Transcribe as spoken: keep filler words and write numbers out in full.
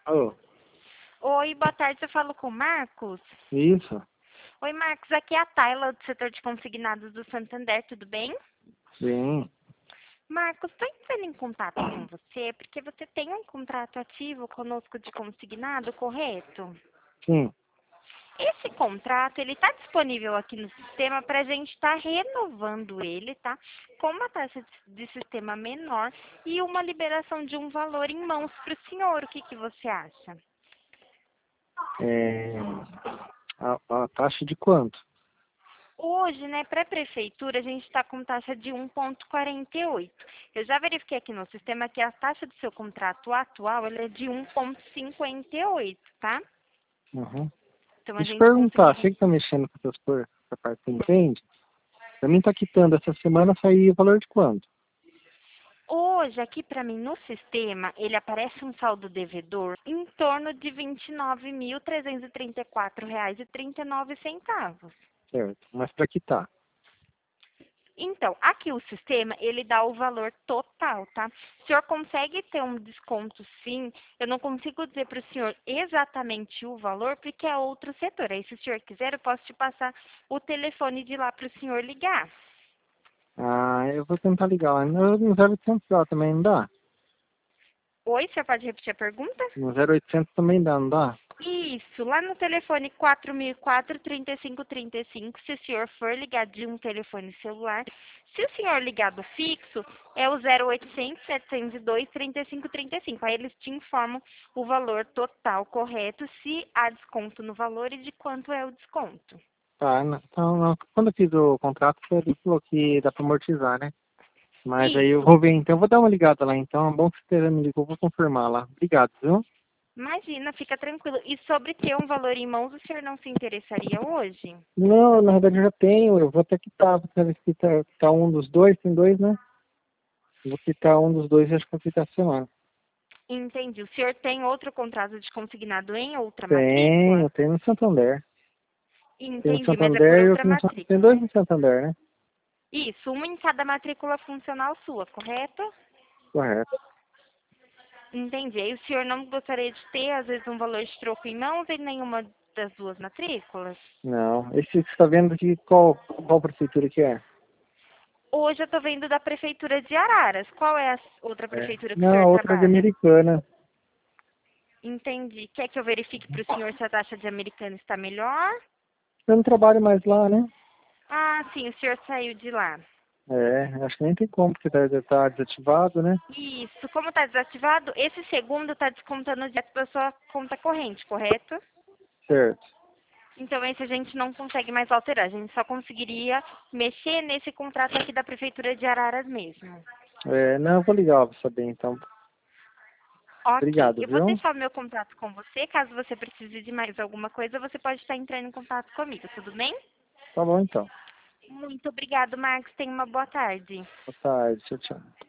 Alô? Oi, boa tarde, eu falo com o Marcos. Isso? Oi, Marcos, aqui é a Tayla do setor de consignados do Santander, tudo bem? Sim. Marcos, estou entrando em contato com você porque você tem um contrato ativo conosco de consignado, correto? Sim. Esse contrato, ele está disponível aqui no sistema para a gente estar renovando ele, tá? Com uma taxa de de sistema menor e uma liberação de um valor em mãos para o senhor. O que, que você acha? É... A, a taxa de quanto? Hoje, né, para a prefeitura, a gente está com taxa de um vírgula quarenta e oito. Eu já verifiquei aqui no sistema que a taxa do seu contrato atual ela é de um vírgula cinquenta e oito, tá? Uhum. Então a Deixa eu gente perguntar, você conseguiria. que tá mexendo com essas coisas, essa parte que entende? Pra mim tá quitando essa semana, sair o valor de quanto? Hoje, aqui para mim no sistema, ele aparece um saldo devedor em torno de vinte e nove mil trezentos e trinta e quatro reais e trinta e nove centavos. Certo. Mas pra quitar? Então, aqui o sistema, ele dá o valor total, tá? O senhor consegue ter um desconto, sim. Eu não consigo dizer para o senhor exatamente o valor, porque é outro setor. Aí, se o senhor quiser, eu posso te passar o telefone de lá para o senhor ligar. Ah, eu vou tentar ligar lá. No no zero oitocentos lá também não dá? Oi, o senhor pode repetir a pergunta? No zero oitocentos também dá, não dá? Isso, lá no telefone quatro mil e quatro, trinta e cinco trinta e cinco, se o senhor for ligar de um telefone celular. Se o senhor ligar do fixo, é o zero oitocentos, setecentos e dois, trinta e cinco trinta e cinco. Aí eles te informam o valor total correto, se há desconto no valor e de quanto é o desconto. Tá, não, então, não. Quando eu fiz o contrato, ele falou que dá pra amortizar, né? Mas aí eu Isso. vou ver, então eu vou dar uma ligada lá, então. É bom que você me ligou, eu vou confirmar lá. Obrigado, viu? Imagina, fica tranquilo. E sobre ter um valor em mãos, o senhor não se interessaria hoje? Não, na verdade eu já tenho, eu vou até quitar, vou ter que quitar, quitar um dos dois, tem dois, né? Eu vou quitar um dos dois e acho que vou quitar a semana. Entendi. O senhor tem outro contrato de consignado em outra Tem, matrícula? eu tenho no Santander. Tem no Entendi, mas é por Santander e outra outro no Santander. Tem dois matrícula. no Santander, né? Isso, uma em cada matrícula funcional sua, correto? Correto. Entendi. E o senhor não gostaria de ter, às vezes, um valor de troco em mãos em nenhuma das duas matrículas? Não, esse você está vendo de qual, qual prefeitura que é? Hoje eu estou vendo da Prefeitura de Araras. Qual é a outra É. prefeitura que o Não, a senhor outra é de trabalha? Americana. Entendi. Quer que eu verifique para o senhor se a taxa de americana está melhor? Eu não trabalho mais lá, né? Ah, sim, o senhor saiu de lá. É, acho que nem tem como, porque tá, tá desativado, né? Isso. Como está desativado, esse segundo está descontando direto da sua conta corrente, correto? Certo. Então, esse a gente não consegue mais alterar. A gente só conseguiria mexer nesse contrato aqui da Prefeitura de Araras mesmo. É, não, eu vou ligar pra saber então. Ok. Obrigado, Eu vou viu? deixar o meu contato com você. Caso você precise de mais alguma coisa, você pode estar entrando em contato comigo, tudo bem? Tá bom então. Muito obrigado, Marcos. Tenha uma boa tarde. Boa tarde, tchau, tchau.